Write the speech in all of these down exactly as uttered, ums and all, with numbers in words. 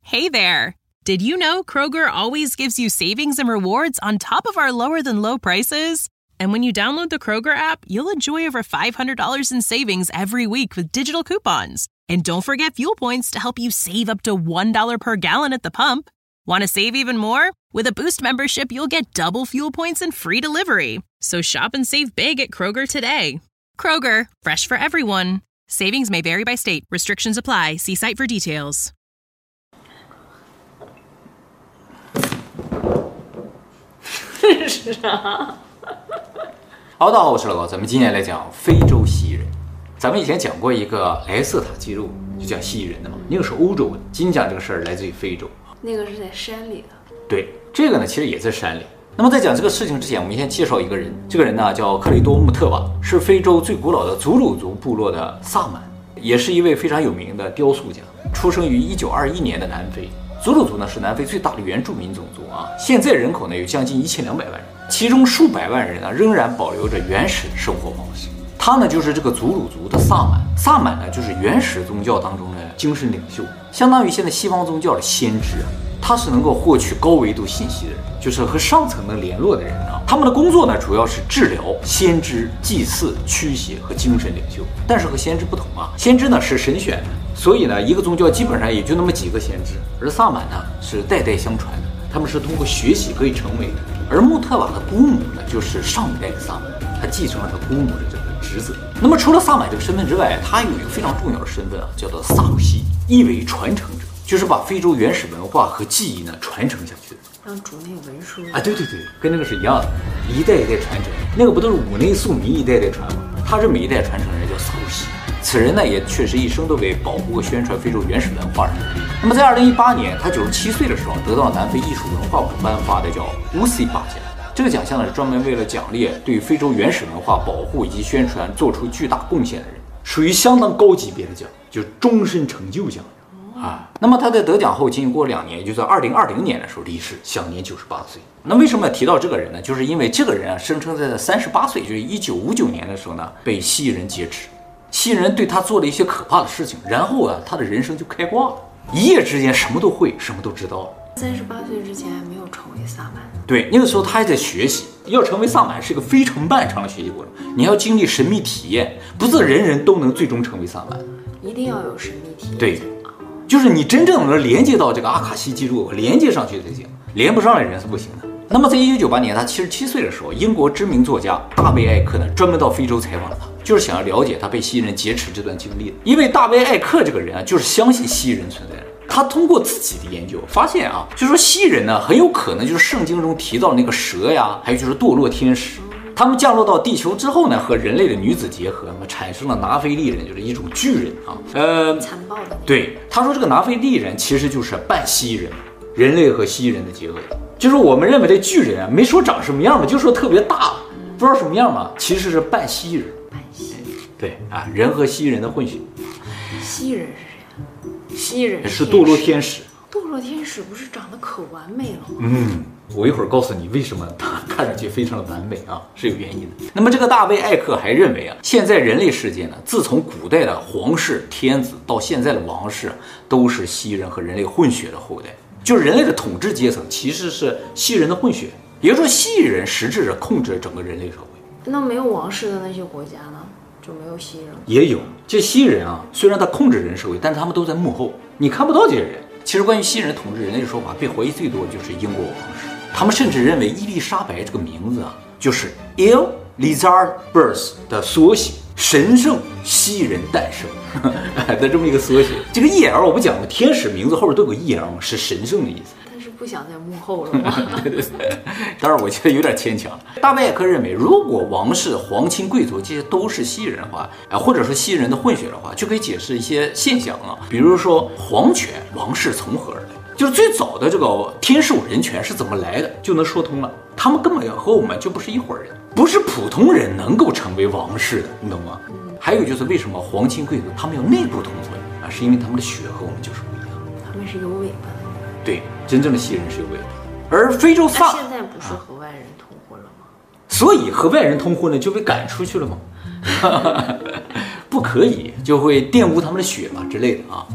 Hey there! Did you know Kroger always gives you savings and rewards on top of our lower-than-low prices? And when you download the Kroger app, you'll enjoy over five hundred dollars in savings every week with digital coupons. And don't forget fuel points to help you save up to one dollar per gallon at the pump. Want to save even more? With a Boost membership, you'll get double fuel points and free delivery. So shop and save big at Kroger today. Kroger, fresh for everyone. Savings may vary by state. Restrictions apply. See site for details. 是啊。 好，大家好，我是老高，咱们今天来讲非洲蜥蜴人。咱们以前讲过一个莱瑟塔记录，就讲蜥蜴人的嘛，那个是欧洲的。今天讲这个事儿来自于非洲， 那个是在山里的。 对，这个呢其实也在山里。那么在讲这个事情之前，我们先介绍一个人，这个人呢叫克雷多穆特瓦，是非洲最古老的祖鲁族部落的萨满，也是一位非常有名的雕塑家，出生于一九二一年的南非。祖鲁族呢是南非最大的原住民种族啊，现在人口呢有将近一千两百万人，其中数百万人呢仍然保留着原始的生活方式。他呢就是这个祖鲁族的萨满，萨满呢就是原始宗教当中的精神领袖，相当于现在西方宗教的先知啊。他是能够获取高维度信息的人，就是和上层能联络的人啊。他们的工作呢主要是治疗、先知、祭祀、驱邪和精神领袖。但是和先知不同啊，先知呢是神选的，所以呢一个宗教基本上也就那么几个先知，而萨满呢是代代相传的，他们是通过学习可以成为的。而穆特瓦的姑母呢就是上一代的萨满，他继承了他姑母的这个职责。那么除了萨满这个身份之外，他有一个非常重要的身份啊，叫做萨鲁西，意为传承者，就是把非洲原始文化和记忆呢传承下去的。 让主内文书啊，对对对，跟那个是一样的，一代一代传承。那个不都是五内宿迷一代代传吗？他是每一代传承人叫萨鲁西。此人呢也确实一生都为保护和宣传非洲原始文化而努力。那么在二零一八年，他九十七岁的时候，得到南非艺术文化部颁发的叫乌西巴奖。这个奖项呢是专门为了奖励对非洲原始文化保护以及宣传做出巨大贡献的人，属于相当高级别的奖，就终身成就奖。啊，那么他在得奖后仅仅过两年，也就在二零二零年的时候离世，享年九十八岁。那为什么要提到这个人呢？就是因为这个人啊，声称在三十八岁，就是一九五九年的时候呢，被蜥蜴人劫持。蜥蜴人对他做了一些可怕的事情，然后啊，他的人生就开挂了，一夜之间什么都会，什么都知道了。 三十八岁之前还没有成为萨满。 对，那个时候他还在学习，要成为萨满是一个非常漫长的学习过程，你要经历神秘体验，不是人人都能最终成为萨满， 一定要有神秘体验。 对。就是你真正能连接到这个阿卡西记录，连接上去才行，连不上来人是不行的。那么在一九九八年他七十七岁的时候，英国知名作家大卫艾克呢专门到非洲采访了他，就是想要了解他被蜥蜴人劫持这段经历的。因为大卫艾克这个人啊，就是相信蜥蜴人存在的。他通过自己的研究发现啊，就是说蜥蜴人呢很有可能就是圣经中提到的那个蛇呀，还有就是堕落天使。他们降落到地球之后呢，和人类的女子结合，那么产生了拿非利人，就是一种巨人啊。呃， 残暴的。 对，他说这个拿非利人其实就是半蜥蜴人，人类和蜥蜴人的结合。就是我们认为的巨人啊，没说长什么样嘛，就说特别大，不知道什么样嘛，其实是半蜥蜴人。 半蜥蜴。 对啊，人和蜥蜴人的混血。 蜥蜴人是谁？蜥蜴人是堕落天使。 堕落天使不是长得可完美了吗？ 嗯。我一会儿告诉你为什么他看上去非常的完美啊，是有原因的。那么这个大卫艾克还认为啊，现在人类世界呢，自从古代的皇室天子到现在的王室，都是蜥蜴人和人类混血的后代，就是人类的统治阶层其实是蜥蜴人的混血，也就是说蜥蜴人实质上控制整个人类社会。 那没有王室的那些国家呢，就没有蜥蜴人？ 也有，这蜥蜴人啊，虽然他控制人社会，但是他们都在幕后，你看不到这些人。其实关于蜥蜴人统治人类的说法，被怀疑最多的就是英国王室。他们甚至认为伊丽莎白这个名字啊，就是 Il Lizard Birth 的缩写，神圣蜥蜴人诞生的这么一个缩写。这个 E L 我不讲过，天使名字后边都有 E L 嘛，是神圣的意思。 但是不想在幕后了吗？ 对对对，当然我觉得有点牵强。大卫艾克认为，如果王室、皇亲贵族这些都是蜥蜴人的话，啊，或者说蜥蜴人的混血的话，就可以解释一些现象啊，比如说皇权、王室从何而来。就是最早的这个天授人权是怎么来的，就能说通了。他们根本和我们就不是一伙人，不是普通人能够成为王室的，你懂吗？嗯、还有就是为什么皇亲贵族他们有内部通婚啊，是因为他们的血和我们就是不一样。 他们是有尾巴的。 对，真正的蜥蜴人是有尾巴。而非洲萨， 现在不是和外人通婚了吗？ 所以和外人通婚呢就被赶出去了吗？不可以，就会玷污他们的血嘛之类的啊。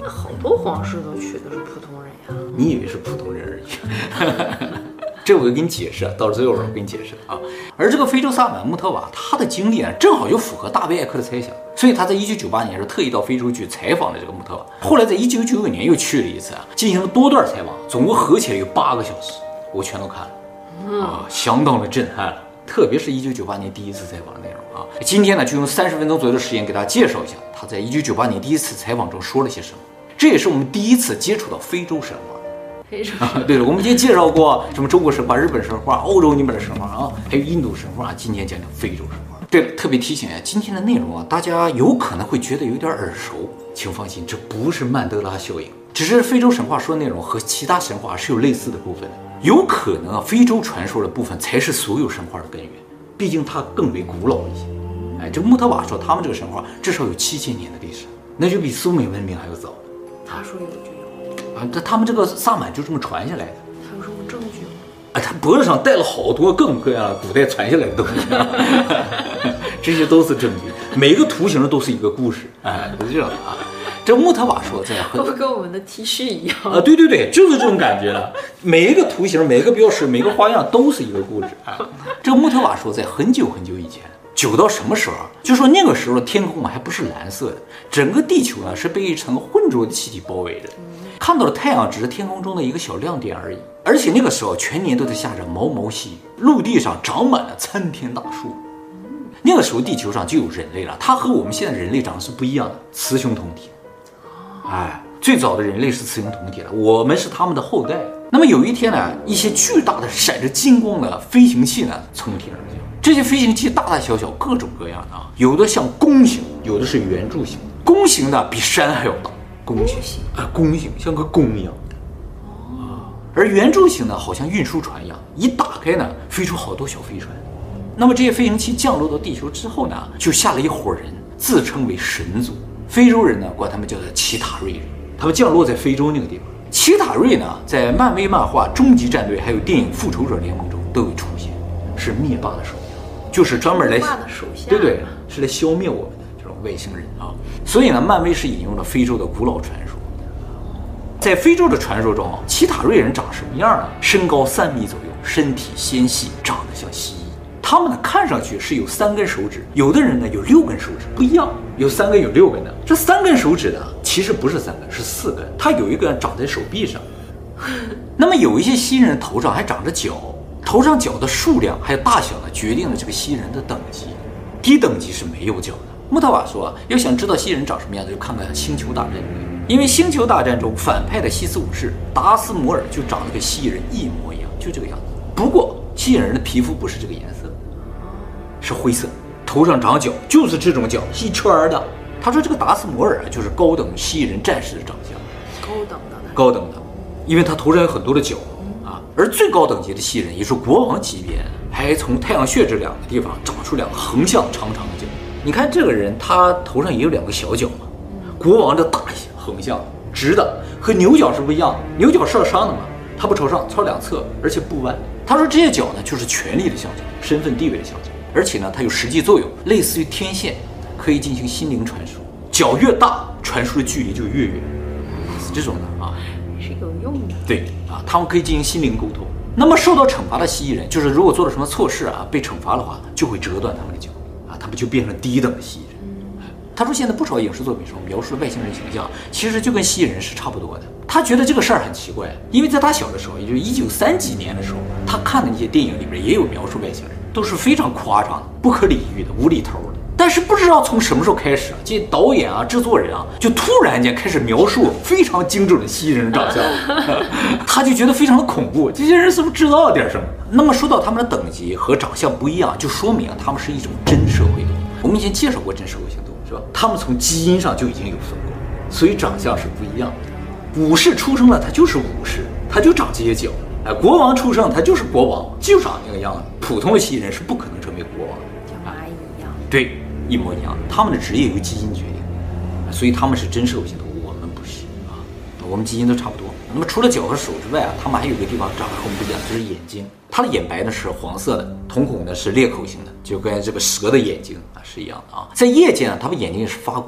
好多皇室都娶的是普通人呀。 你以为是普通人而已。这我就给你解释，到最后我给你解释啊。而这个非洲萨满穆特瓦，他的经历啊，正好就符合大卫艾克的猜想，所以他在一九九八年时候特意到非洲去采访了这个穆特瓦。后来在一九九九年又去了一次啊，进行了多段采访，总共合起来有八个小时，我全都看了，啊，相当的震撼了。特别是一九九八年第一次采访的内容啊。今天呢，就用三十分钟左右的时间给大家介绍一下他在一九九八年第一次采访中说了些什么。这也是我们第一次接触到非洲神话。 非洲啊，对了，我们今天介绍过什么中国神话、日本神话、欧洲那边的神话啊，还有印度神话。今天讲讲非洲神话。对了，特别提醒啊，今天的内容啊，大家有可能会觉得有点耳熟，请放心，这不是曼德拉效应，只是非洲神话说的内容和其他神话是有类似的部分的。有可能啊，非洲传说的部分才是所有神话的根源，毕竟它更为古老一些。哎，这个穆特瓦说他们这个神话至少有七千年的历史，那就比苏美文明还要早。 他说有就有啊，这他们这个萨满就这么传下来的。 他有什么证据吗？ 啊，他脖子上戴了好多各种各样的古代传下来的东西，这些都是证据。每个图形都是一个故事，哎，是这样的啊。这穆特瓦说，在很会不会跟我们的 T 恤一样啊？对对对，就是这种感觉了。每一个图形、每一个标识、每个花样都是一个故事啊。这个穆特瓦说，在很久很久以前，久到什么时候啊？就说那个时候的天空啊还不是蓝色的，整个地球呢是被一层浑浊的气体包围着。看到的太阳只是天空中的一个小亮点而已，而且那个时候全年都在下着毛毛细雨，陆地上长满了参天大树。那个时候地球上就有人类了，它和我们现在人类长得是不一样的，雌雄同体。哎，最早的人类是雌雄同体的，我们是他们的后代。那么有一天呢，一些巨大的闪着金光的飞行器呢从天而降。这些飞行器大大小小，各种各样的啊，有的像弓形，有的是圆柱形。弓形的比山还要大，弓形啊，弓形像个弓一样啊。而圆柱形呢，好像运输船一样，一打开呢，飞出好多小飞船。那么这些飞行器降落到地球之后呢，就下了一伙人，自称为神族。非洲人呢，管他们叫做奇塔瑞人。他们降落在非洲那个地方。奇塔瑞呢，在漫威漫画《终极战队》还有电影《复仇者联盟》中都有出现，是灭霸的手下，就是专门来， 灭霸的手下， 对对，是来消灭我们的这种外星人啊。所以呢，漫威是引用了非洲的古老传说。在非洲的传说中，奇塔瑞人长什么样呢？身高三米左右，身体纤细，长得像蜥蜴。他们呢，看上去是有三根手指，有的人呢有六根手指，不一样，有三根有六根的。这三根手指呢，其实不是三根，是四根，它有一根长在手臂上。那么有一些蜥蜴人头上还长着角，头上角的数量还有大小呢，决定了这个蜥蜴人的等级。低等级是没有角的。穆特瓦说，要想知道蜥蜴人长什么样子，就看看《星球大战》。因为《星球大战》中反派的西斯武士达斯摩尔就长得跟蜥蜴人一模一样，就这个样子。不过蜥蜴人的皮肤不是这个颜色，是灰色，头上长角，就是这种角，一圈的。他说这个达斯摩尔啊，就是高等蜥蜴人战士的长相， 高等的， 高等的，因为他头上有很多的角啊。而最高等级的蜥蜴人，也是国王级别，还从太阳穴这两个地方长出两个横向长长的角。你看这个人，他头上也有两个小角嘛。国王的大横向直的，和牛角是不一样的，牛角是要上的嘛，它不朝上，朝两侧，而且不弯。他说这些角呢，就是权力的象征，身份地位的象征，而且呢，它有实际作用，类似于天线，可以进行心灵传输。角越大，传输的距离就越远，是这种的啊， 是有用的。 对啊，他们可以进行心灵沟通。那么受到惩罚的蜥蜴人，就是如果做了什么错事啊，被惩罚的话，就会折断他们的角啊，他们就变成低等的蜥蜴人。他说，现在不少影视作品中描述的外星人形象，其实就跟蜥蜴人是差不多的。他觉得这个事儿很奇怪，因为在他小的时候，也就是一九三几年的时候，他看的那些电影里面也有描述外星人，都是非常夸张的、不可理喻的、无厘头的。但是不知道从什么时候开始啊，这导演啊、制作人啊，就突然间开始描述非常精准的蜥蜴人长相，他就觉得非常的恐怖。这些人是不是知道了点什么？那么说到他们的等级和长相不一样，就说明他们是一种真社会动物。我们以前介绍过真社会性动物，是吧？他们从基因上就已经有分过，所以长相是不一样的。武士出生了，他就是武士，他就长这些角。哎，国王出生，他就是国王，就长那个样子。普通的蜥蜴人是不可能成为国王的， 像蚂蚁一样。 对，一模一样。他们的职业由基因决定，所以他们是真社会性动物，我们不是啊。我们基因都差不多。那么除了脚和手之外啊，他们还有个地方长得和我们不一样，就是眼睛。它的眼白呢是黄色的，瞳孔呢是裂口型的，就跟这个蛇的眼睛啊是一样的啊。在夜间啊，它们眼睛是发光的。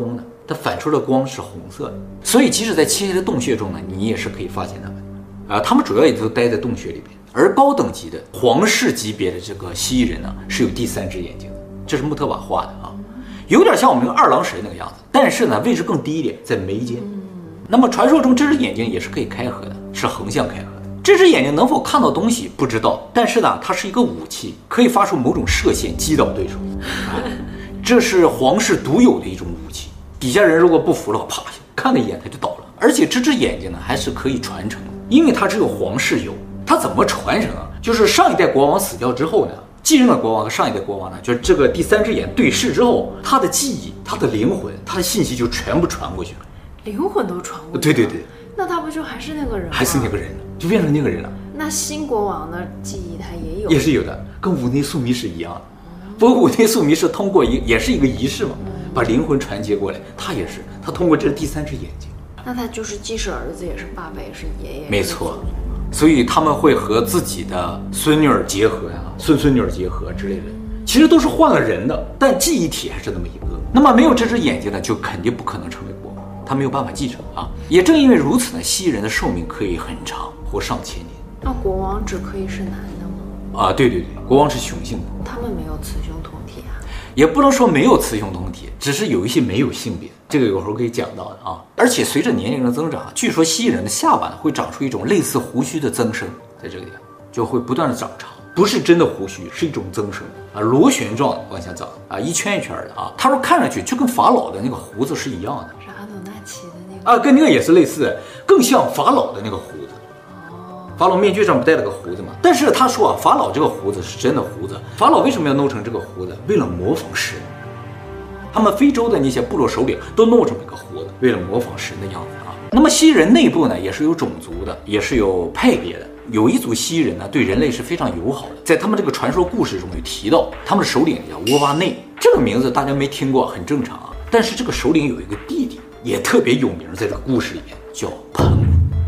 它反出的光是红色的，所以即使在漆黑的洞穴中呢，你也是可以发现它们。啊，他们主要也都待在洞穴里边，而高等级的皇室级别的这个蜥蜴人呢，是有第三只眼睛的，这是穆特瓦画的啊，有点像我们那个二郎神那个样子，但是呢位置更低一点，在眉间。那么传说中这只眼睛也是可以开合的，是横向开合的。这只眼睛能否看到东西不知道，但是呢，它是一个武器，可以发出某种射线击倒对手。啊，这是皇室独有的一种武器。底下人如果不服了，啪，看了一眼他就倒了。而且这只眼睛呢，还是可以传承的，因为它只有皇室有。它怎么传承啊？就是上一代国王死掉之后呢，继任的国王和上一代国王呢，就是这个第三只眼对视之后，他的记忆、他的灵魂、他的信息就全部传过去了， 灵魂都传过去了。 对对对， 那他不就还是那个人吗？ 还是那个人，就变成那个人了。 那新国王的记忆他也有， 也是有的，跟五内宿迷是一样的。不过五内宿迷是通过一也是一个仪式嘛，把灵魂传接过来。他也是，他通过这第三只眼睛。 那他就是既是儿子，也是爸爸，也是爷爷。 没错。所以他们会和自己的孙女儿结合呀、啊，孙孙女儿结合之类的，其实都是换了人的，但记忆体还是那么一个。那么没有这只眼睛呢，就肯定不可能成为国王，他没有办法继承啊。也正因为如此呢，蜥蜴人的寿命可以很长，活上千年。 那国王只可以是男的吗？ 啊，对对对，国王是雄性的。 他们没有雌雄同体啊？ 也不能说没有雌雄同体，只是有一些没有性别。这个有时候可以讲到的啊。而且随着年龄的增长，据说蜥蜴人的下巴会长出一种类似胡须的增生，在这个地方就会不断的长长，不是真的胡须，是一种增生啊，螺旋状的往下长啊，一圈一圈的啊。他说看上去就跟法老的那个胡子是一样的， 是阿努纳奇的那个啊，跟那个也是类似，更像法老的那个胡子。法老面具上不戴了个胡子吗？但是他说啊，法老这个胡子是真的胡子。法老为什么要弄成这个胡子？为了模仿神。他们非洲的那些部落首领都弄这么一个胡子，为了模仿神的样子啊。那么蜥蜴人内部呢，也是有种族的，也是有派别的。有一组蜥蜴人呢，对人类是非常友好的。在他们这个传说故事中有提到，他们的首领叫沃瓦内，这个名字大家没听过，很正常啊。但是这个首领有一个弟弟，也特别有名，在这个故事里面叫潘古。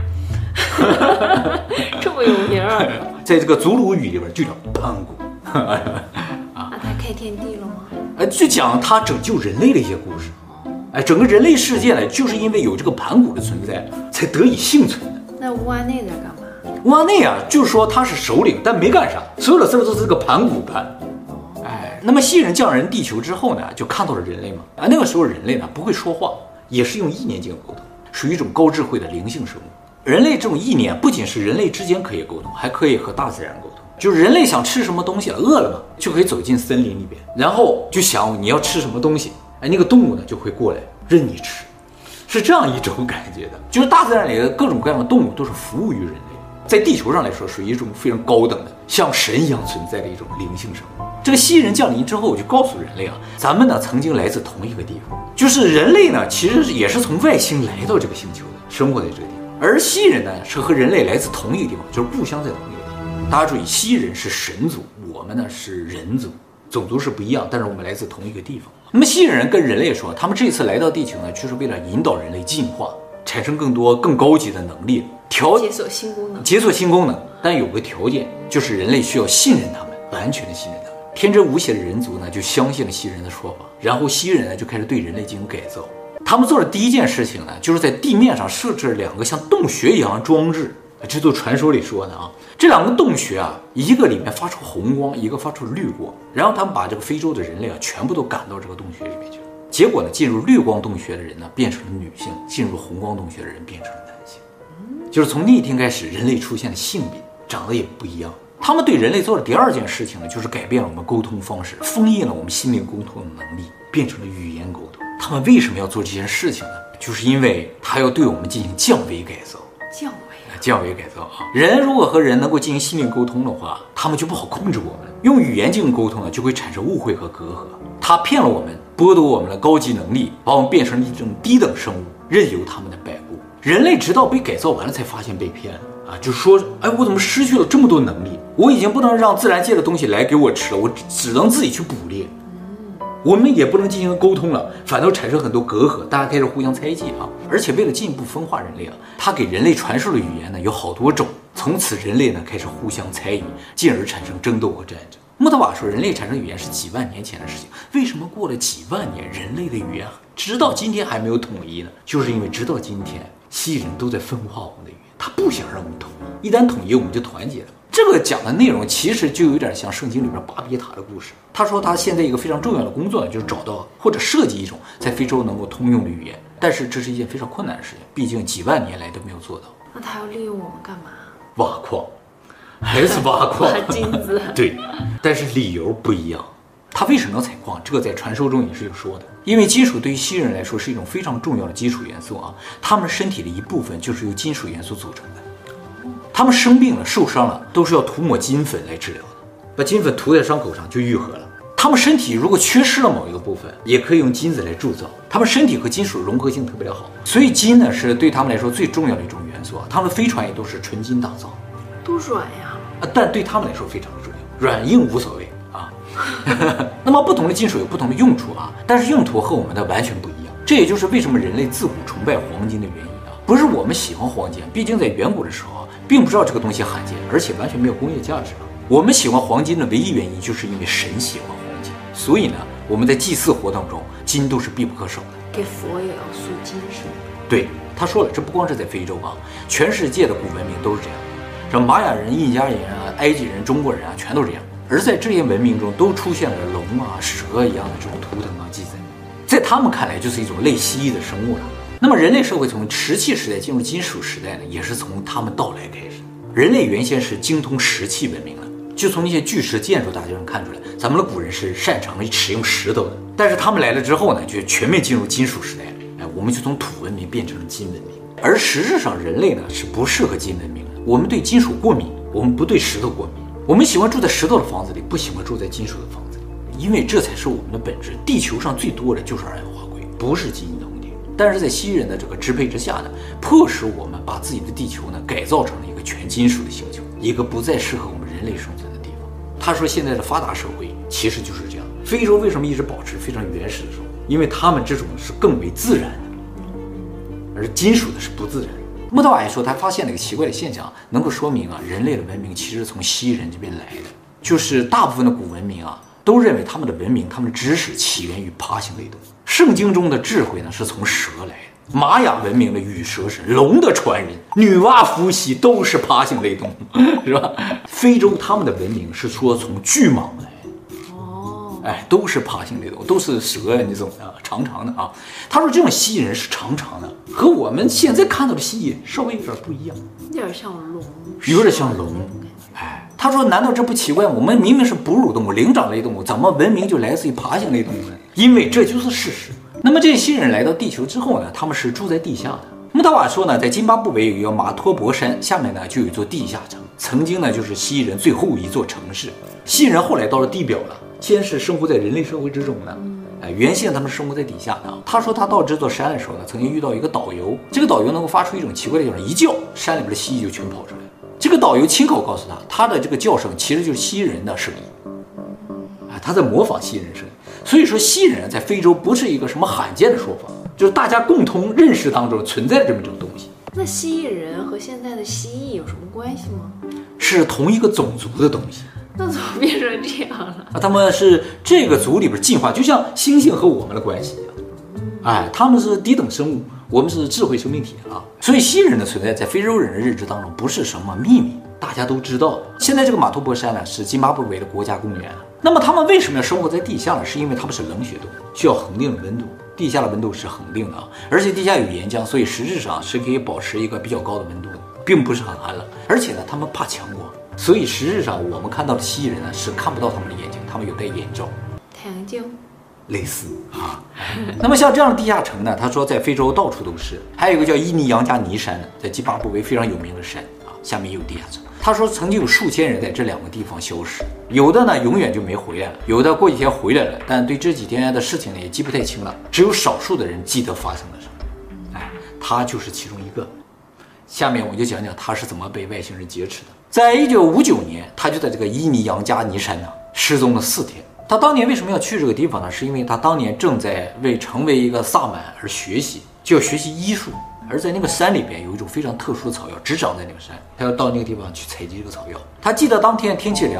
这么有名啊！ 在这个祖鲁语里边就叫潘古。 啊，他开天地了吗？ 呃，就讲他拯救人类的一些故事。哎，整个人类世界呢，就是因为有这个盘古的存在，才得以幸存的。 那乌阿内在干嘛？ 乌阿内啊，就是说他是首领，但没干啥，所有的事都是这个盘古干。哎，那么蜥蜴人降临地球之后呢，就看到了人类嘛。啊，那个时候人类呢不会说话，也是用意念进行沟通，属于一种高智慧的灵性生物。人类这种意念不仅是人类之间可以沟通，还可以和大自然沟通。就是人类想吃什么东西了，饿了嘛，就可以走进森林里边，然后就想你要吃什么东西，哎，那个动物呢就会过来任你吃，是这样一种感觉的。就是大自然里的各种各样的动物都是服务于人类，在地球上来说属于一种非常高等的像神一样存在的一种灵性生物。这个蜥蜴人降临之后，就告诉人类啊，咱们呢曾经来自同一个地方，就是人类呢其实也是从外星来到这个星球的，生活在这个地方。而蜥蜴人呢是和人类来自同一个地方，就是故乡在同一个地方。大家注意，蜥蜴人是神族，我们呢是人族，种族是不一样，但是我们来自同一个地方。那么蜥蜴人跟人类说，他们这次来到地球呢，就是为了引导人类进化，产生更多更高级的能力，调解锁新功能， 解锁新功能。但有个条件，就是人类需要信任他们，完全的信任他们。天真无邪的人族呢就相信了蜥蜴人的说法，然后蜥蜴人呢就开始对人类进行改造。他们做的第一件事情呢，就是在地面上设置两个像洞穴一样的装置。这都传说里说的啊，这两个洞穴啊，一个里面发出红光，一个发出绿光。然后他们把这个非洲的人类啊，全部都赶到这个洞穴里面去了。结果呢，进入绿光洞穴的人呢，变成了女性；进入红光洞穴的人变成了男性。就是从那一天开始，人类出现了性别，长得也不一样。他们对人类做的第二件事情呢，就是改变了我们沟通方式，封印了我们心灵沟通的能力，变成了语言沟通。他们为什么要做这件事情呢？就是因为他要对我们进行降维改造。 降维啊， 降维改造啊！人如果和人能够进行心灵沟通的话，他们就不好控制我们。用语言进行沟通呢，就会产生误会和隔阂。他骗了我们，剥夺我们的高级能力，把我们变成了一种低等生物，任由他们的摆布。人类直到被改造完了，才发现被骗了啊！就说，哎，我怎么失去了这么多能力？我已经不能让自然界的东西来给我吃了，我只能自己去捕猎。我们也不能进行沟通了，反倒产生很多隔阂，大家开始互相猜忌啊！而且为了进一步分化人类啊，他给人类传授的语言呢有好多种，从此人类呢开始互相猜疑，进而产生争斗和战争。 穆特瓦说，人类产生语言是几万年前的事情，为什么过了几万年，人类的语言直到今天还没有统一呢？就是因为直到今天，蜥蜴人都在分化我们的语言，他不想让我们统一，一旦统一，我们就团结了。这个讲的内容其实就有点像圣经里边巴别塔的故事。他说他现在一个非常重要的工作呢，就是找到或者设计一种在非洲能够通用的语言，但是这是一件非常困难的事情，毕竟几万年来都没有做到。 那他要利用我们干嘛？ 挖矿，还是挖矿？ 挖金子。 对，但是理由不一样。他为什么要采矿？这个在传说中也是有说的。因为金属对于蜥蜴人来说是一种非常重要的基础元素啊，他们身体的一部分就是由金属元素组成的。他们生病了、受伤了，都是要涂抹金粉来治疗的，把金粉涂在伤口上就愈合了。他们身体如果缺失了某一个部分，也可以用金子来铸造。他们身体和金属融合性特别的好，所以金呢是对他们来说最重要的一种元素啊。他们的飞船也都是纯金打造， 都软呀， 啊，但对他们来说非常的重要，软硬无所谓啊。那么不同的金属有不同的用处啊，但是用途和我们的完全不一样。这也就是为什么人类自古崇拜黄金的原因啊，不是我们喜欢黄金，毕竟在远古的时候啊，并不知道这个东西罕见，而且完全没有工业价值啊。我们喜欢黄金的唯一原因，就是因为神喜欢黄金，所以呢，我们在祭祀活动中，金都是必不可少的。 给佛也要塑金是吗？ 对，他说了，这不光是在非洲啊，全世界的古文明都是这样，什么玛雅人、印加人啊、埃及人、中国人啊，全都这样。而在这些文明中，都出现了龙啊、蛇一样的这种图腾啊记载，在他们看来就是一种类蜥蜴的生物了。那么人类社会从石器时代进入金属时代呢，也是从他们到来开始。人类原先是精通石器文明的，就从那些巨石建筑大家能看出来，咱们的古人是擅长使用石头的。但是他们来了之后呢，就全面进入金属时代了。哎，我们就从土文明变成了金文明。而实质上，人类呢是不适合金文明的。我们对金属过敏，我们不对石头过敏。我们喜欢住在石头的房子里，不喜欢住在金属的房子里，因为这才是我们的本质。地球上最多的就是二氧化硅，不是基因的问题。但是在蜥蜴人的这个支配之下呢，迫使我们把自己的地球呢改造成了一个全金属的星球，一个不再适合我们人类生存的地方。他说，现在的发达社会其实就是这样。非洲为什么一直保持非常原始的生活？因为他们这种是更为自然的，而金属的是不自然的。穆特瓦也说，他发现了一个奇怪的现象，能够说明啊，人类的文明其实从蜥蜴人这边来的。就是大部分的古文明啊，都认为他们的文明、他们的知识起源于爬行类动物。圣经中的智慧呢，是从蛇来的。玛雅文明的羽蛇神、龙的传人、女娲、伏羲都是爬行类动物，是吧？非洲他们的文明是说从巨蟒来的。哦，哎，都是爬行类动物，都是蛇呀，你懂的，长长的啊。他说这种蜥蜴人是长长的，和我们现在看到的蜥蜴稍微有点不一样， 有点像龙， 有点像龙。哎，他说难道这不奇怪？我们明明是哺乳动物、灵长类动物，怎么文明就来自于爬行类动物呢？因为这就是事实。那么这些蜥蜴人来到地球之后呢，他们是住在地下的。穆特瓦说呢，在津巴布韦有一个马托伯山，下面呢就有一座地下城，曾经呢就是蜥蜴人最后一座城市。蜥蜴人后来到了地表了，先是生活在人类社会之中呢。哎，原先他们生活在底下呢。他说他到这座山的时候呢，曾经遇到一个导游，这个导游能够发出一种奇怪的叫声，一叫山里边的蜥蜴就全跑出来了。这个导游亲口告诉他，他的这个叫声其实就是蜥蜴人的声音，啊，他在模仿蜥蜴人声音。所以说，蜥蜴人在非洲不是一个什么罕见的说法，就是大家共同认识当中存在的这么一种东西。 那蜥蜴人和现在的蜥蜴有什么关系吗？ 是同一个种族的东西。 那怎么变成这样了？ 啊，他们是这个族里边进化，就像猩猩和我们的关系一样。哎，他们是低等生物，我们是智慧生命体啊。所以蜥蜴人的存在在非洲人的认知当中不是什么秘密，大家都知道的。现在这个马托伯山呢是津巴布韦的国家公园。那么他们为什么要生活在地下呢？是因为他们是冷血动物，需要恒定的温度。地下的温度是恒定的啊，而且地下有岩浆，所以实质上是可以保持一个比较高的温度的，并不是很寒冷。而且呢，他们怕强光，所以实质上我们看到的蜥蜴人呢是看不到他们的眼睛，他们有戴眼罩。 太阳镜。 类似啊，那么像这样的地下城呢，他说在非洲到处都是，还有一个叫伊尼扬加尼山的，在津巴布韦非常有名的山啊，下面也有地下城。他说曾经有数千人在这两个地方消失，有的呢永远就没回来了，有的过几天回来了，但对这几天的事情呢也记不太清了，只有少数的人记得发生了什么。哎，他就是其中一个。下面我就讲讲他是怎么被外星人劫持的。在一九五九年，他就在这个伊尼扬加尼山呢失踪了四天。他当年为什么要去这个地方呢？是因为他当年正在为成为一个萨满而学习，就要学习医术。而在那个山里边有一种非常特殊的草药，只长在那个山，他要到那个地方去采集这个草药。他记得当天天气良好，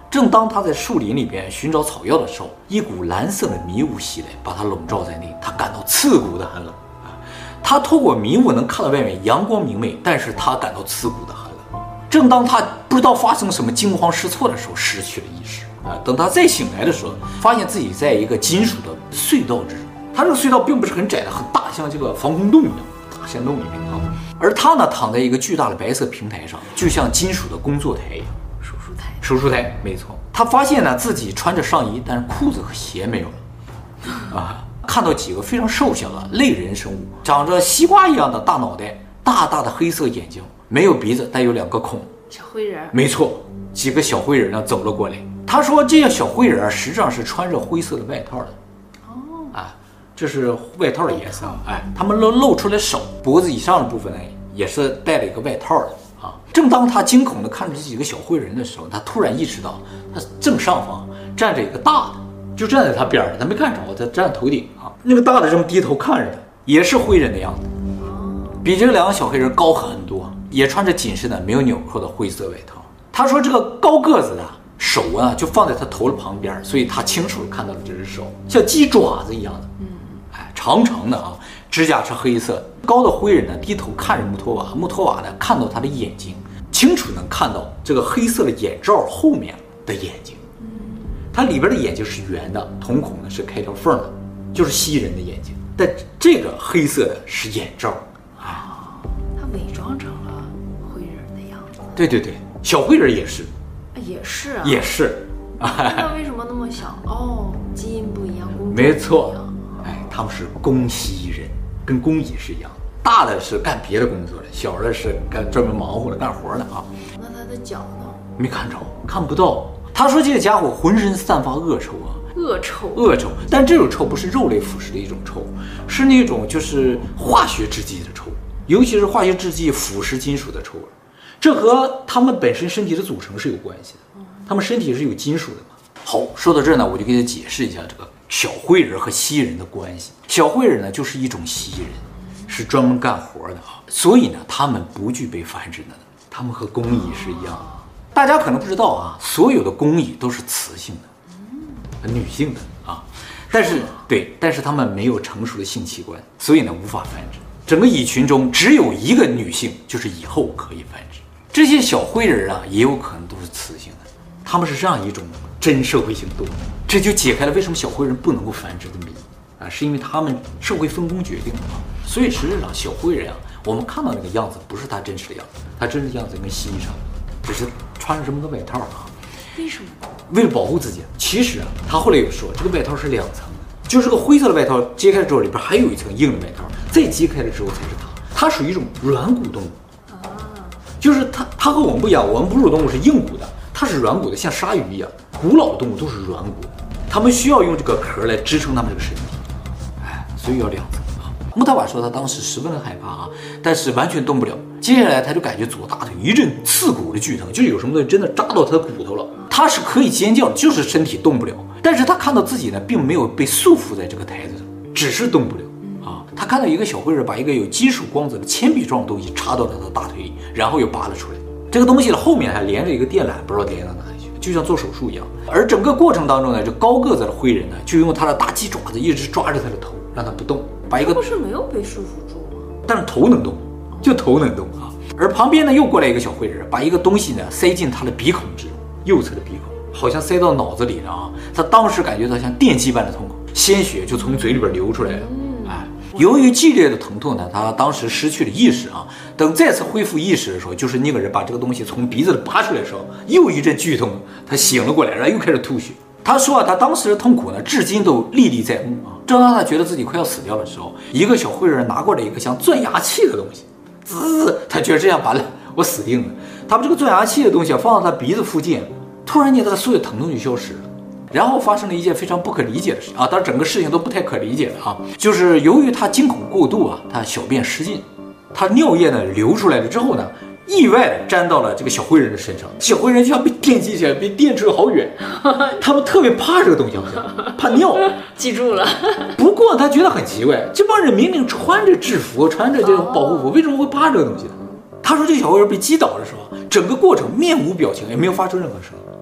正当他在树林里边寻找草药的时候，一股蓝色的迷雾袭来，把他笼罩在内，他感到刺骨的寒冷。他透过迷雾能看到外面阳光明媚，但是他感到刺骨的寒冷。正当他不知道发生什么惊慌失措的时候，失去了意识啊！等他再醒来的时候，发现自己在一个金属的隧道之中。他这个隧道并不是很窄的，很大，像这个防空洞一样，大山洞里面啊。而他呢，躺在一个巨大的白色平台上，就像金属的工作台一样。 手术台， 手术台，没错。他发现呢，自己穿着上衣，但是裤子和鞋没有了啊。看到几个非常瘦小的类人生物，长着西瓜一样的大脑袋，大大的黑色眼睛，没有鼻子，但有两个孔。 小灰人， 没错，几个小灰人呢走了过来。他说，这些小灰人实际上是穿着灰色的外套的。哦，啊，这是外套的颜色。哎，他们露露出来手，脖子以上的部分呢，也是戴了一个外套的。啊，正当他惊恐地看着这几个小灰人的时候，他突然意识到，他正上方站着一个大的。就站在他边上，他没看着，他站头顶啊。那个大的这么低头看着他，也是灰人的样子，比这两个小黑人高很多，也穿着紧身的没有纽扣的灰色外套。他说这个高个子的手啊，就放在他头的旁边，所以他清楚地看到了这只手，像鸡爪子一样的，嗯，哎，长长的啊，指甲是黑色。高的灰人呢，低头看着木托瓦，木托瓦呢看到他的眼睛，清楚能看到这个黑色的眼罩后面的眼睛。它里边的眼睛是圆的，瞳孔呢是开条缝的，就是蜥蜴人的眼睛。但这个黑色的是眼罩啊，它伪装成了灰人的样子。 对对对，小灰人也是， 也是啊， 也是。 那为什么那么想？哦，基因不一样，公没错。哎，他们是公蜥蜴人，跟公蚁是一样。大的是干别的工作的，小的是干专门忙活的干活的啊。 那他的脚呢？ 没看着，看不到。他说这个家伙浑身散发恶臭啊， 恶臭， 恶臭。但这种臭不是肉类腐蚀的一种臭，是那种就是化学制剂的臭，尤其是化学制剂腐蚀金属的臭味。这和他们本身身体的组成是有关系的，他们身体是有金属的嘛。好，说到这儿呢，我就给他解释一下这个小灰人和蜥蜴人的关系。小灰人呢，就是一种蜥蜴人，是专门干活的啊，所以呢，他们不具备繁殖能力，他们和工蚁是一样的。大家可能不知道啊，所有的工蚁都是雌性的，女性的啊，但是对，但是它们没有成熟的性器官，所以呢无法繁殖。整个蚁群中只有一个女性，就是以后可以繁殖。这些小灰人啊，也有可能都是雌性的，他们是这样一种真社会性动物。这就解开了为什么小灰人不能够繁殖的谜啊，是因为他们社会分工决定的啊。所以实质上小灰人啊，我们看到那个样子不是他真实的样子，他真实的样子跟蜥蜴差不多。只是穿着这么个外套啊？ 为什么？ 为了保护自己。其实啊，他后来有说，这个外套是两层的，就是个灰色的外套，揭开之后里边还有一层硬的外套，再揭开了之后才是它。它属于一种软骨动物啊，就是它，它和我们不一样，我们哺乳动物是硬骨的，它是软骨的，像鲨鱼一样。古老的动物都是软骨，它们需要用这个壳来支撑它们这个身体，哎，所以要两层。木塔瓦说他当时十分的害怕啊，但是完全动不了。接下来他就感觉左大腿一阵刺骨的剧疼，就是有什么东西真的扎到他的骨头了。他是可以尖叫，就是身体动不了。但是他看到自己呢，并没有被束缚在这个台子上，只是动不了啊。他看到一个小灰人把一个有金属光泽的铅笔状的东西插到了他的大腿里，然后又拔了出来。这个东西的后面还连着一个电缆，不知道连到哪里去，就像做手术一样。而整个过程当中呢，这高个子的灰人呢，就用他的大鸡爪子一直抓着他的头，让他不动。把一个不是没有被束缚住吗？ 但是头能动，就头能动啊。而旁边呢又过来一个小灰人，把一个东西呢塞进他的鼻孔之中，右侧的鼻孔，好像塞到脑子里了啊。他当时感觉到像电击般的痛苦，鲜血就从嘴里边流出来了。哎，由于剧烈的疼痛呢，他当时失去了意识啊。等再次恢复意识的时候，就是那个人把这个东西从鼻子里拔出来的时候，又一阵剧痛，他醒了过来，然后又开始吐血。他说啊，他当时的痛苦呢，至今都历历在目啊。正当他觉得自己快要死掉的时候，一个小灰人拿过来一个像钻牙器的东西，滋，他觉得这样完了，我死定了。他把这个钻牙器的东西放到他鼻子附近，突然间他的所有疼痛就消失了。然后发生了一件非常不可理解的事啊，当然整个事情都不太可理解了啊，就是由于他惊恐过度啊，他小便失禁，他尿液呢流出来了之后呢，意外的沾到了这个小灰人的身上，小灰人就像被电击起来，被电出好远。他们特别怕这个东西，好像怕尿。 记住了。 不过他觉得很奇怪，这帮人明明穿着制服，穿着这种保护服，为什么会怕这个东西呢？他说这小灰人被击倒的时候，整个过程面无表情，也没有发出任何声音，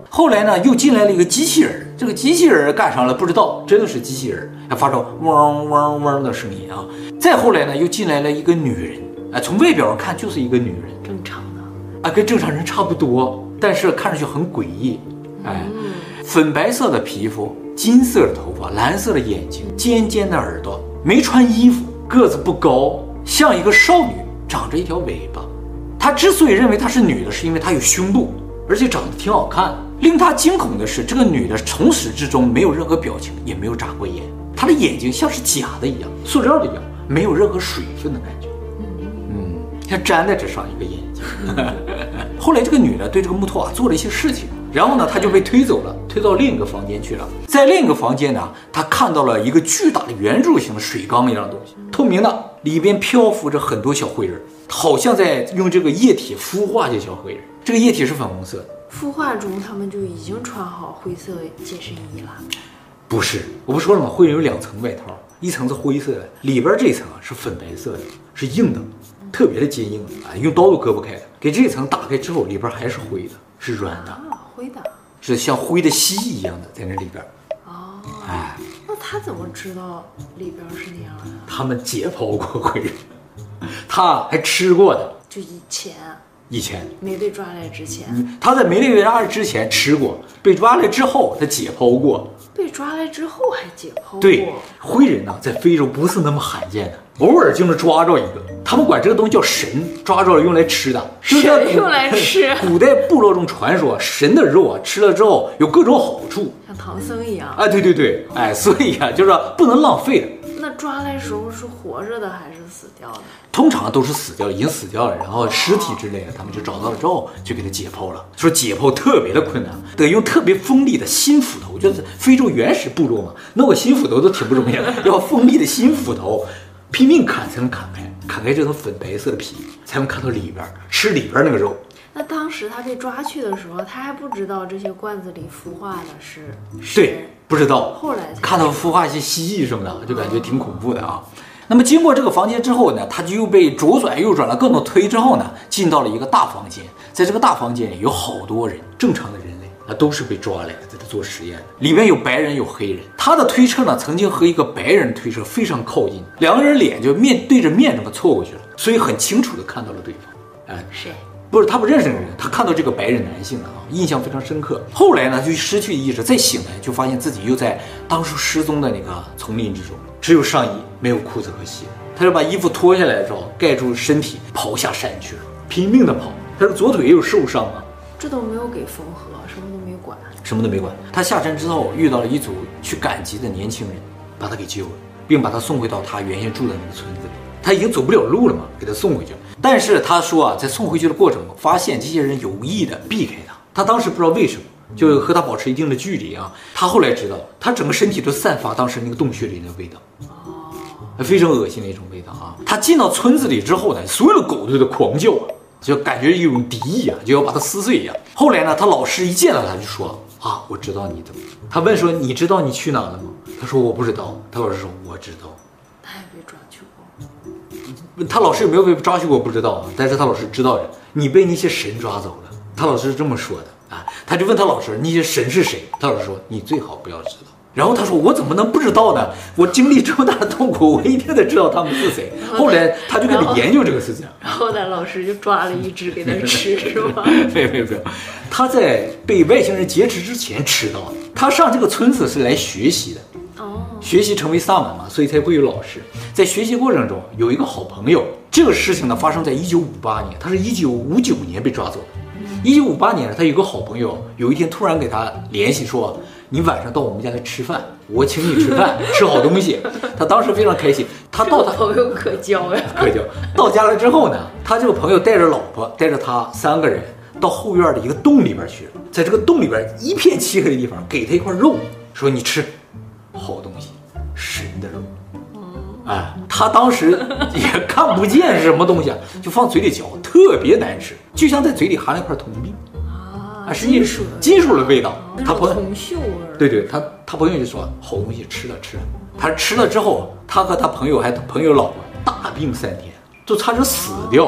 后来呢，又进来了一个机器人，这个机器人干啥了不知道，真的是机器人，还发出嗡嗡嗡的声音啊。再后来呢，又进来了一个女人，哎，从外表上看就是一个女人， 正常的啊，跟正常人差不多，但是看上去很诡异，哎，粉白色的皮肤，金色的头发，蓝色的眼睛，尖尖的耳朵，没穿衣服，个子不高，像一个少女，长着一条尾巴。他之所以认为她是女的，是因为她有胸部，而且长得挺好看。令他惊恐的是，这个女的从始至终没有任何表情，也没有眨过眼，她的眼睛像是假的一样，塑料的一样，没有任何水分的感觉，嗯，像粘在这上一个眼睛。后来这个女的对这个木托瓦做了一些事情，然后呢，她就被推走了，推到另一个房间去了。在另一个房间呢，她看到了一个巨大的圆柱形的水缸一样的东西，透明的，里边漂浮着很多小灰人，好像在用这个液体孵化这小灰人。这个液体是粉红色的。 孵化中他们就已经穿好灰色紧身衣了？ 不是，我不说了吗？灰人有两层外套，一层是灰色的，里边这层啊是粉白色的，是硬的，特别的坚硬啊，用刀都割不开的。给这层打开之后，里边还是灰的，是软的， 啊，灰的， 是像灰的蜥蜴一样的在那里边。 哦， 哎， 那他怎么知道里边是那样的？ 他们解剖过灰人，他还吃过的。 就以前。 以前没被抓来之前， 他在没被抓来之前吃过，被抓来之后他解剖过。 被抓来之后还解剖过？ 对，灰人呢、啊，在非洲不是那么罕见的，偶尔就能抓着一个。他们管这个东西叫神，抓着了用来吃的。 神用来吃？ 古代部落中传说，神的肉啊，吃了之后有各种好处， 像唐僧一样。 啊，对对对，哎，所以啊，就是不能浪费的。 那抓来时候是活着的还是死掉的？ 通常都是死掉了，已经死掉了，然后尸体之类的，他们就找到了之后就给它解剖了。说解剖特别的困难，得用特别锋利的新斧头，就是非洲原始部落嘛，弄个新斧头都挺不容易的，要锋利的新斧头，拼命砍才能砍开，砍开这层粉白色的皮，才能看到里边，吃里边那个肉。 那当时他被抓去的时候，他还不知道这些罐子里孵化的是对，不知道。 后来才看到孵化一些蜥蜴什么的，就感觉挺恐怖的啊。那么经过这个房间之后呢，他就又被左转右转了各种推之后呢，进到了一个大房间。在这个大房间里有好多人，正常的人类啊都是被抓来的，在这做实验的。里面有白人有黑人，他的推车呢曾经和一个白人推车非常靠近，两个人脸就面对着面这么凑过去了，所以很清楚的看到了对方。哎， 谁？ 不是他不认识这个人，他看到这个白人男性了啊，印象非常深刻。后来呢，就失去意识，再醒来就发现自己又在当初失踪的那个丛林之中，只有上衣没有裤子和鞋。他就把衣服脱下来之后盖住身体，跑下山去了，拼命的跑。他说左腿也有受伤啊， 这都没有给缝合，什么都没管， 什么都没管。他下山之后遇到了一组去赶集的年轻人，把他给救了，并把他送回到他原先住的那个村子里。他已经走不了路了嘛，给他送回去了。但是他说啊，在送回去的过程中，发现这些人有意的避开他。他当时不知道为什么，就和他保持一定的距离啊。他后来知道，他整个身体都散发当时那个洞穴里的味道，哦，非常恶心的一种味道啊。他进到村子里之后呢，所有的狗都在狂叫啊，就感觉有种敌意啊，就要把他撕碎一样。后来呢，他老师一见到他就说啊，我知道你的。他问说，你知道你去哪了吗？他说我不知道。他老师说我知道。 他也被抓去过。 他老师有没有被抓去过不知道啊，但是他老师知道人，你被那些神抓走了。他老师是这么说的啊，他就问他老师那些神是谁？他老师说你最好不要知道。然后他说我怎么能不知道呢？我经历这么大的痛苦，我一定得知道他们是谁。后来他就开始研究这个事情， 然后他老师就抓了一只给他吃，是吧？ 没有没有没有，他在被外星人劫持之前吃到的。他上这个村子是来学习的。学习成为萨满嘛，所以才会有老师。在学习过程中有一个好朋友，这个事情呢发生在一九五八年，他是一九五九年被抓走的。一九五八年他有一个好朋友，有一天突然给他联系说，你晚上到我们家来吃饭，我请你吃饭，吃好东西。他当时非常开心，他到他朋友可交呀， 可交。到家了之后呢，他这个朋友带着老婆，带着他三个人到后院的一个洞里边去了，在这个洞里边一片漆黑的地方，给他一块肉，说你吃。好东西，神的肉，哎，他当时也看不见是什么东西啊，就放嘴里嚼，特别难吃，就像在嘴里含了一块铜币啊， 是金属金属的味道。他朋友铜锈味， 对对，他他朋友就说好东西吃了吃了，他吃了之后，他和他朋友还朋友老婆大病三天，就差点死掉。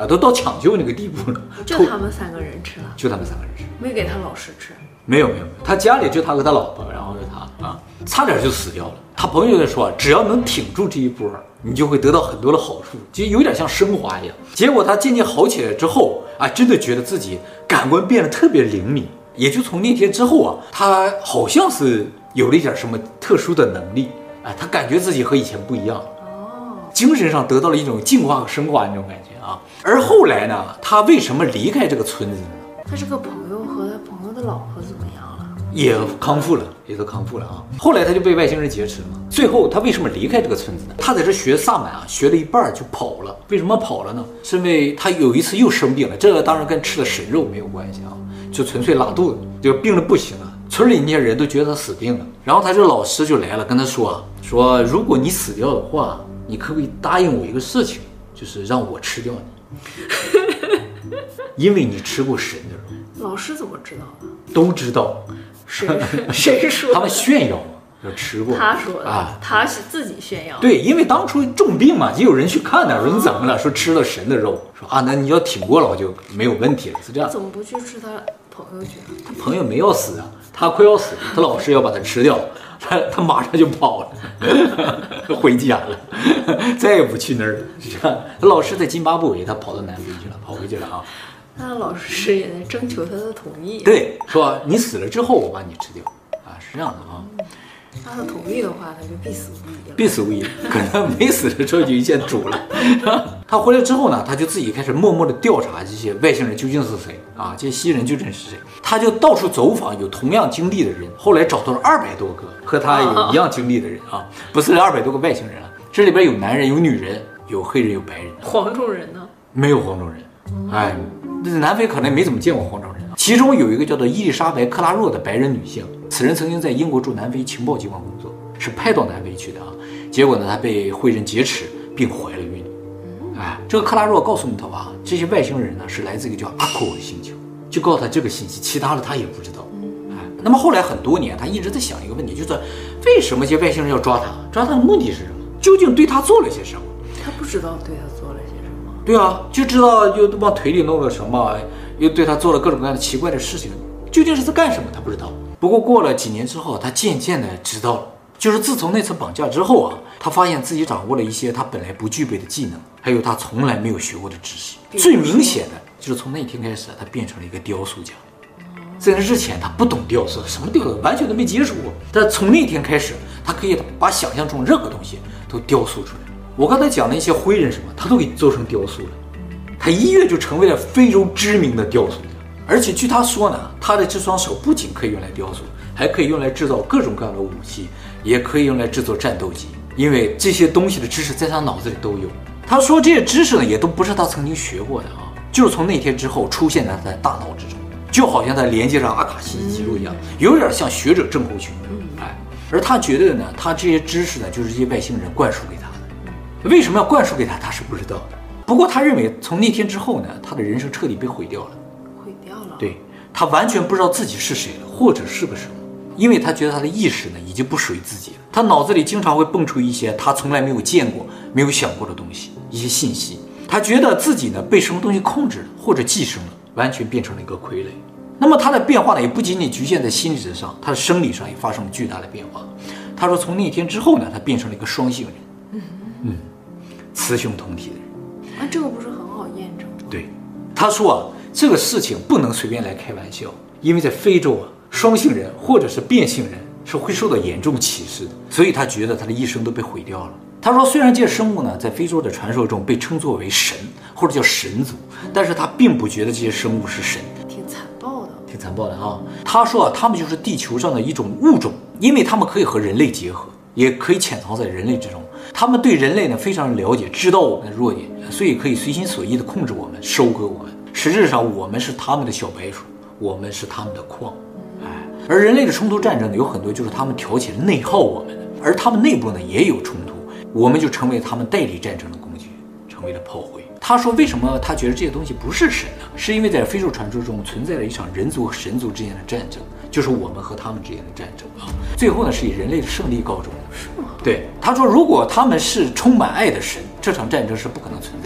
啊，都到抢救那个地步了。 就他们三个人吃了， 就他们三个人吃， 没给他老师吃。 没有没有没有，他家里就他和他老婆，然后是他啊，差点就死掉了。他朋友就说，只要能挺住这一波，你就会得到很多的好处，就有点像升华一样。结果他渐渐好起来之后啊，真的觉得自己感官变得特别灵敏。也就从那天之后啊，他好像是有了一点什么特殊的能力，哎，他感觉自己和以前不一样，哦，精神上得到了一种净化和升华那种感觉啊。而后来呢，他为什么离开这个村子呢？ 他这个朋友和他朋友的老婆怎么样了？ 也康复了，也都康复了啊。后来他就被外星人劫持了嘛。最后他为什么离开这个村子呢？他在这学萨满啊，学了一半就跑了。为什么跑了呢？是因为他有一次又生病了，这个当然跟吃了神肉没有关系啊，就纯粹拉肚子，就病得不行了。村里那些人都觉得他死定了。然后他这老师就来了，跟他说说，如果你死掉的话，你可不可以答应我一个事情，就是让我吃掉你，因为你吃过神的肉。 老师怎么知道的？ 都知道。 谁谁说？ 他们炫耀嘛，就吃过。 他说的啊， 他是自己炫耀。 对，因为当初重病嘛，也有人去看他，说你怎么了？说吃了神的肉，说啊，那你要挺过了就没有问题了，是这样。 他怎么不去吃他朋友去？ 他朋友没要死啊，他快要死了，他老师要把他吃掉，他他马上就跑了，回家了，再也不去那儿了。是这样，他老师在津巴布韦，他跑到南非去了，跑回去了啊。 那老师也在征求他的同意。 对，说你死了之后我把你吃掉啊，是这样的啊。 他的同意的话，他就必死无疑了。 必死无疑，可能没死的时候就一线煮了。他回来之后呢，他就自己开始默默地调查这些外星人究竟是谁啊，这些西人究竟是谁。他就到处走访有同样经历的人，后来找到了二百多个和他有一样经历的人啊，不是二百多个外星人啊，这里边有男人，有女人，有黑人，有白人。 黄种人呢？ 没有黄种人，哎。南非可能没怎么见过黄种人，其中有一个叫做伊丽莎白·克拉若的白人女性，此人曾经在英国驻南非情报机关工作，是派到南非去的啊。结果呢，她被灰人劫持并怀了孕。哎，这个克拉若告诉你头啊，这些外星人呢是来自一个叫阿库的星球，就告诉他这个信息，其他的他也不知道。哎，那么后来很多年，他一直在想一个问题，就是为什么这些外星人要抓他？抓他的目的是什么？究竟对他做了些什么？ 他不知道对他做了些什么。 对啊，就知道又往腿里弄了什么，又对他做了各种各样的奇怪的事情，究竟是在干什么他不知道。不过过了几年之后，他渐渐的知道了，就是自从那次绑架之后啊，他发现自己掌握了一些他本来不具备的技能，还有他从来没有学过的知识。最明显的就是从那天开始，他变成了一个雕塑家。在那之前他不懂雕塑，什么雕塑完全都没接触过，但从那天开始，他可以把想象中任何东西都雕塑出来。我刚才讲的一些灰人什么，他都给做成雕塑了。他一跃就成为了非洲知名的雕塑家，而且据他说呢，他的这双手不仅可以用来雕塑，还可以用来制造各种各样的武器，也可以用来制作战斗机，因为这些东西的知识在他脑子里都有。他说这些知识呢，也都不是他曾经学过的啊，就是从那天之后出现在他的大脑之中，就好像他连接上阿卡西记录一样，有点像学者症候群。哎，而他觉得呢，他这些知识呢，就是这些外星人灌输给他的。为什么要灌输给他，他是不知道的。不过他认为从那天之后呢，他的人生彻底被毁掉了。 毁掉了。 对，他完全不知道自己是谁了，或者是个什么，因为他觉得他的意识呢已经不属于自己了。他脑子里经常会蹦出一些他从来没有见过、没有想过的东西，一些信息。他觉得自己呢被什么东西控制了，或者寄生了，完全变成了一个傀儡。那么他的变化呢，也不仅仅局限在心理之上，他的生理上也发生了巨大的变化。他说从那天之后呢，他变成了一个双性人，嗯嗯，雌雄同体的人。 啊，这个不是很好验证吗？ 对，他说啊，这个事情不能随便来开玩笑，因为在非洲啊，双性人或者是变性人是会受到严重歧视的，所以他觉得他的一生都被毁掉了。他说，虽然这些生物呢，在非洲的传说中被称作为神或者叫神族，但是他并不觉得这些生物是神， 挺残暴的， 挺残暴的啊。他说啊，他们就是地球上的一种物种，因为他们可以和人类结合，也可以潜藏在人类之中。他们对人类呢非常了解，知道我们的弱点，所以可以随心所欲地控制我们，收割我们。实质上，我们是他们的小白鼠，我们是他们的矿。哎，而人类的冲突战争呢，有很多就是他们挑起内耗我们的，而他们内部呢也有冲突，我们就成为他们代理战争的工具，成为了炮灰。他说，为什么他觉得这些东西不是神呢？是因为在非洲传说中存在了一场人族和神族之间的战争，就是我们和他们之间的战争啊。最后呢，是以人类的胜利告终的。是吗？对，他说，如果他们是充满爱的神，这场战争是不可能存在的。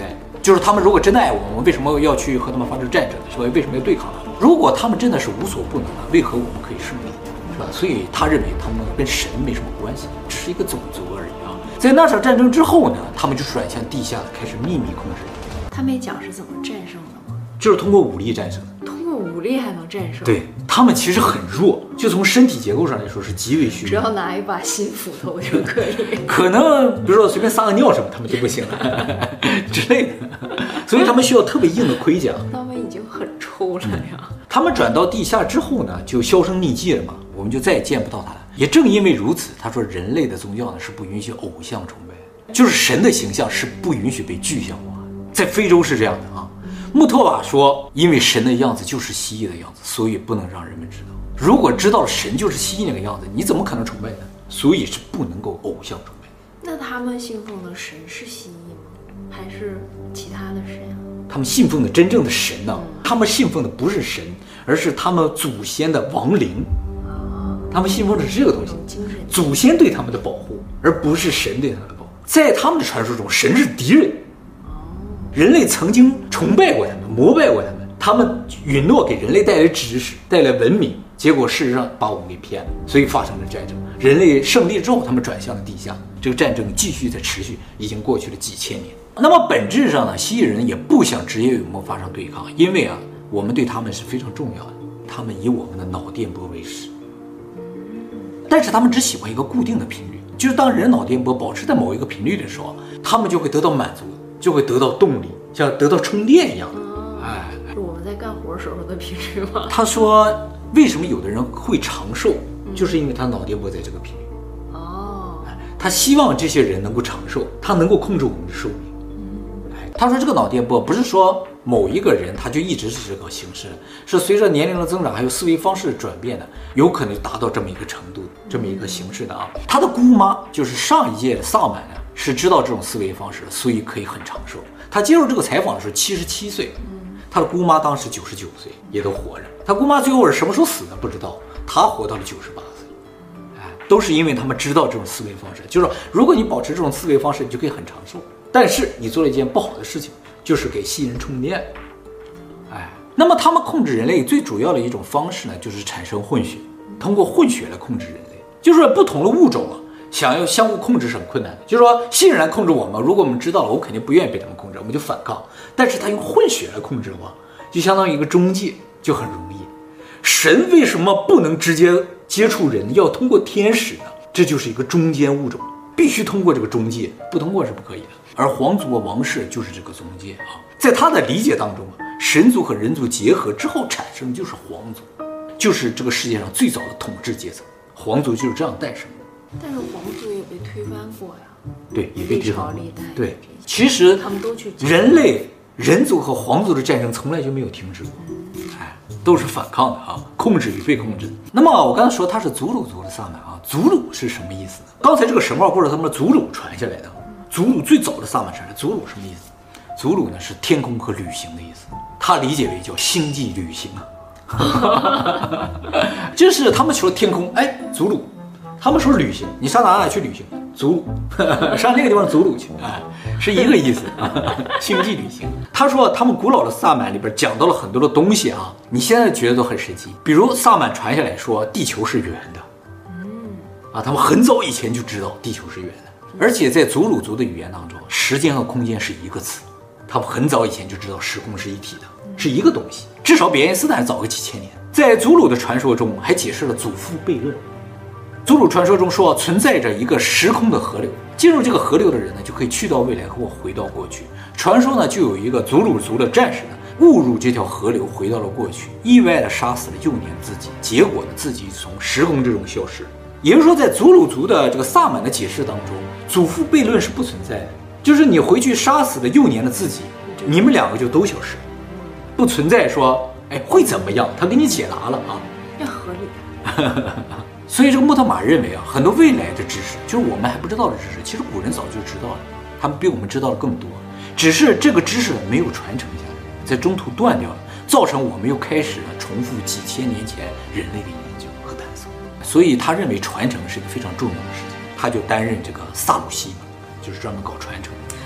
就是他们如果真的爱我们，我们为什么要去和他们发生战争？是吧？为什么要对抗他们？如果他们真的是无所不能的，为何我们可以胜利？是吧？所以他认为他们跟神没什么关系，只是一个种族而已啊。在那场战争之后呢，他们就转向地下，开始秘密控制。 他没讲是怎么战胜的吗？ 就是通过武力战胜。 通过武力还能战胜？ 对，他们其实很弱，就从身体结构上来说是极为虚弱。 只要拿一把新斧头就可以。 可能比如说随便撒个尿什么，他们就不行了之类的，所以他们需要特别硬的盔甲。 他们已经很抽了呀。 他们转到地下之后呢，就销声匿迹了嘛，我们就再也见不到他了。也正因为如此，他说人类的宗教呢是不允许偶像崇拜，就是神的形象是不允许被具象化。在非洲是这样的啊。穆特瓦说，因为神的样子就是蜥蜴的样子，所以不能让人们知道。如果知道了神就是蜥蜴那个样子，你怎么可能崇拜呢？所以是不能够偶像崇拜。 那他们信奉的神是蜥蜴吗？还是其他的神啊？ 他们信奉的真正的神呢、啊？他们信奉的不是神，而是他们祖先的亡灵。啊，他们信奉的是这个东西，祖先对他们的保护，而不是神对他们的保护。在他们的传说中，神是敌人。人类曾经崇拜过他们，膜拜过他们，他们允诺给人类带来知识，带来文明，结果事实上把我们给骗了，所以发生了战争。人类胜利之后，他们转向了地下，这个战争继续在持续，已经过去了几千年。那么本质上呢，蜥蜴人也不想直接与我们发生对抗，因为啊，我们对他们是非常重要的，他们以我们的脑电波为食。但是他们只喜欢一个固定的频率，就是当人脑电波保持在某一个频率的时候，他们就会得到满足，就会得到动力，像得到充电一样的。哎， 是我们在干活时候的频率吗？ 他说，为什么有的人会长寿，就是因为他脑电波在这个频率。哦，他希望这些人能够长寿，他能够控制我们的寿命。哎，他说这个脑电波不是说某一个人他就一直是这个形式，是随着年龄的增长还有思维方式的转变的，有可能达到这么一个程度，这么一个形式的啊。他的姑妈就是上一届的萨满呢，是知道这种思维方式，所以可以很长寿。他接受这个采访的时候七十七岁，他的姑妈当时九十九岁，也都活着。他姑妈最后是什么时候死的不知道，他活到了九十八岁。哎，都是因为他们知道这种思维方式，就是说如果你保持这种思维方式，你就可以很长寿。但是你做了一件不好的事情，就是给蜥蜴人充电。哎，那么他们控制人类最主要的一种方式呢，就是产生混血，通过混血来控制人类。就是说不同的物种啊，想要相互控制是很困难的。就是说蜥蜴人来控制我们，如果我们知道了，我肯定不愿意被他们控制，我们就反抗。但是他用混血来控制的话，就相当于一个中介，就很容易。神为什么不能直接接触人，要通过天使呢？这就是一个中间物种，必须通过这个中介，不通过是不可以的。而皇族和王室就是这个中介啊，在他的理解当中啊，神族和人族结合之后产生的就是皇族，就是这个世界上最早的统治阶层，皇族就是这样诞生的。 但是皇族也被推翻过呀。 对，也被推翻过。对， 其实他们都去人类人族和皇族的战争从来就没有停止过，哎，都是反抗的啊，控制与被控制。那么我刚才说他是祖鲁族的萨满啊，祖鲁是什么意思呢？刚才这个神话故事他们的祖鲁传下来的。祖鲁最早的萨满传，祖鲁什么意思？祖鲁呢是天空和旅行的意思，他理解为叫星际旅行啊。就是他们说天空，哎，祖鲁；他们说旅行，你上哪哪去旅行？祖鲁，上那个地方祖鲁去，哎，是一个意思啊。星际旅行。他说他们古老的萨满里边讲到了很多的东西啊，你现在觉得都很神奇。比如萨满传下来说地球是圆的，嗯，啊，他们很早以前就知道地球是圆的。而且在祖鲁族的语言当中，时间和空间是一个词，他们很早以前就知道时空是一体的，是一个东西，至少比爱因斯坦早个几千年。在祖鲁的传说中，还解释了祖父悖论。祖鲁传说中说，存在着一个时空的河流，进入这个河流的人呢，就可以去到未来和回到过去。传说呢，就有一个祖鲁族的战士呢，误入这条河流，回到了过去，意外的杀死了幼年自己，结果呢，自己从时空之中消失。也就是说，在祖鲁族的这个萨满的解释当中，祖父悖论是不存在的，就是你回去杀死了幼年的自己，你们两个就都消失，不存在说，哎，会怎么样？他给你解答了啊， 这合理。 所以这个穆特玛认为啊，很多未来的知识，就是我们还不知道的知识，其实古人早就知道了，他们比我们知道的更多，只是这个知识没有传承下来，在中途断掉了，造成我们又开始了重复几千年前人类的研究和探索。所以他认为传承是一个非常重要的事情，他就担任这个萨鲁西嘛，就是专门搞传承。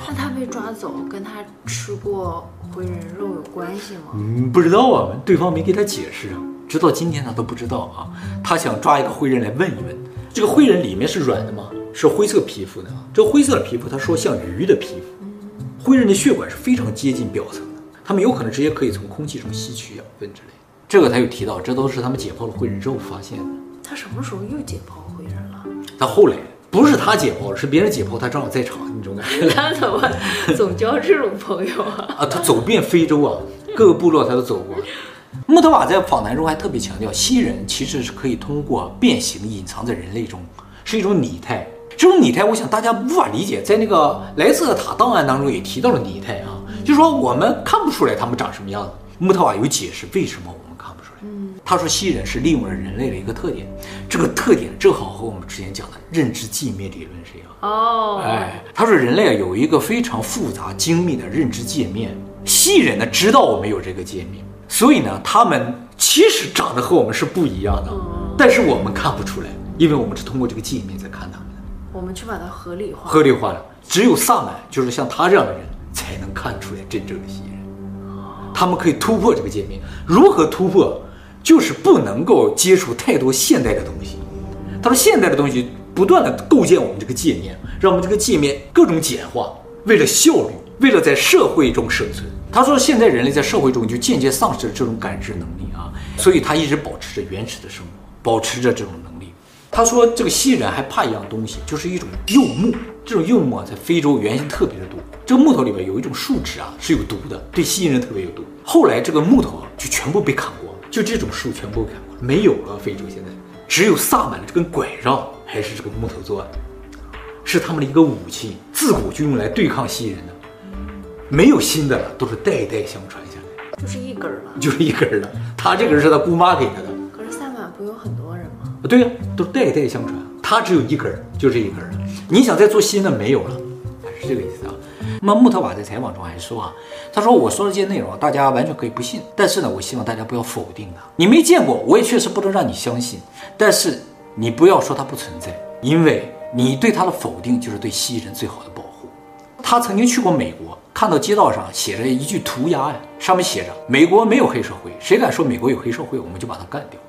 那他被抓走跟他吃过灰人肉有关系吗？ 嗯，不知道啊，对方没给他解释啊，直到今天他都不知道啊。他想抓一个灰人来问一问，这个灰人里面是软的吗？是灰色皮肤的。这个灰色的皮肤，他说像鱼的皮肤。灰人的血管是非常接近表层的，他们有可能直接可以从空气中吸取养分之类的。这个他有提到，这都是他们解剖了灰人之后发现的。 他什么时候又解剖灰人了？ 他后来不是他解剖，是别人解剖，他正好在场，那种感觉。 他怎么总交这种朋友啊？ 啊，他走遍非洲啊，各个部落他都走过。穆特瓦在访谈中还特别强调，蜥蜴人其实是可以通过变形隐藏在人类中，是一种拟态。这种拟态，我想大家无法理解，在那个莱瑟塔档案当中也提到了拟态啊，就是说我们看不出来他们长什么样子。穆特瓦有解释为什么我们看不出来。嗯，他说蜥蜴人是利用了人类的一个特点，这个特点正好和我们之前讲的认知界面理论是一样的。 哦， 哎，他说人类有一个非常复杂精密的认知界面，蜥蜴人呢知道我们有这个界面，所以呢他们其实长得和我们是不一样的，嗯、但是我们看不出来，因为我们是通过这个界面在看他们。 我们去把它合理化， 合理化了。只有萨满，就是像他这样的人，才能看出来真正的蜥蜴人。他们可以突破这个界面。如何突破？就是不能够接触太多现代的东西。他说，现代的东西不断的构建我们这个界面，让我们这个界面各种简化，为了效率，为了在社会中生存。他说，现在人类在社会中就渐渐丧失了这种感知能力啊，所以他一直保持着原始的生活，保持着这种能力。他说，这个蜥蜴人还怕一样东西，就是一种柚木。这种柚木啊，在非洲原先特别的多。这个木头里边有一种树脂啊，是有毒的，对蜥蜴人特别有毒。后来这个木头啊，就全部被砍光，就这种树全部被砍光，没有了。非洲现在只有萨满的这根拐杖还是这个木头做的，是他们的一个武器，自古就用来对抗蜥蜴人的。没有新的了，都是代代相传下来， 就是一根了， 就是一根了。他这根是他姑妈给他的。 可是萨满不有很多人吗？ 对呀、啊，都代代相传。他只有一根，就这一根了。你想再做新的没有了，是这个意思啊。那么穆特瓦在采访中还说啊，他说我说的这些内容大家完全可以不信，但是呢，我希望大家不要否定它。你没见过，我也确实不能让你相信，但是你不要说它不存在，因为你对它的否定就是对蜥蜴人最好的保护。他曾经去过美国，看到街道上写着一句涂鸦呀，上面写着美国没有黑社会，谁敢说美国有黑社会，我们就把他干掉。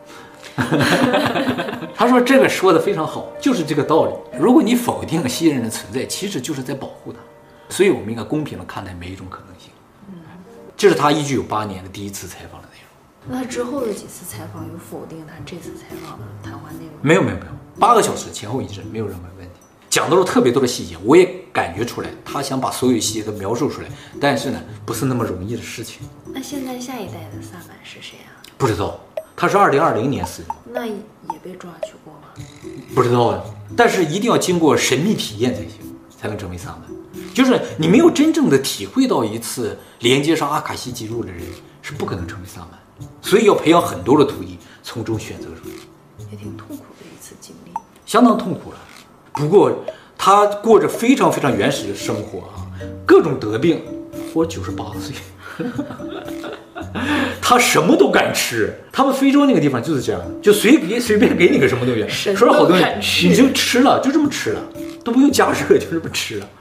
他说这个说的非常好，就是这个道理。如果你否定蜥蜴人的存在，其实就是在保护他，所以我们应该公平地看待每一种可能性。这是他一九九八年的第一次采访的内容。 那之后的几次采访有否定他这次采访的谈话内容？ 没有没有没有，八个小时前后一致，没有任何问题，讲到了特别多的细节，我也感觉出来他想把所有细节都描述出来，但是呢不是那么容易的事情。 那现在下一代的萨满是谁啊？ 不知道，他是二零二零年死的。 那也被抓去过吗？ 不知道啊，但是一定要经过神秘体验才行，才能成为萨满。就是你没有真正的体会到一次连接上阿卡西记录的人，是不可能成为萨满。所以要培养很多的徒弟，从中选择出来。 也挺痛苦的一次经历， 相当痛苦了。不过他过着非常非常原始的生活啊，各种得病，活九十八岁。他什么都敢吃，他们非洲那个地方就是这样，就随便随便给你个什么东西，说好东西你就吃了，就这么吃了，都不用加热，就这么吃了。